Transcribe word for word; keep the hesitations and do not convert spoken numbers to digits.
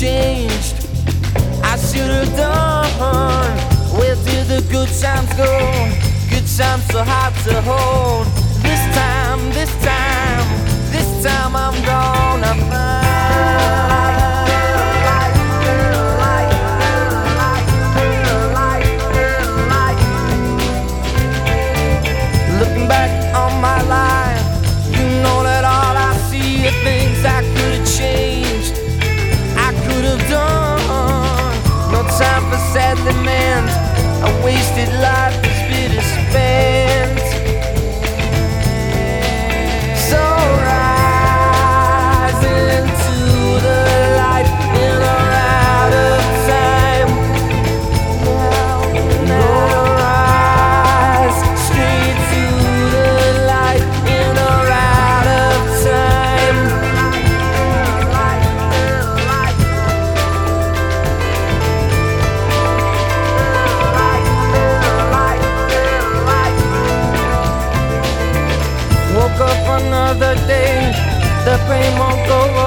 changed, I should have done. Where did the good times go? Good times so hard to hold. This time, this time, this time I'm gonna find. Looking back on my life, you know that all I see are things I could have changed, I could have done. No time for sad lament, a wasted life is bitter spent. So rise into the light in or out of time. Now, now rise straight to the light in or out of time. Woke up another day, the pain won't go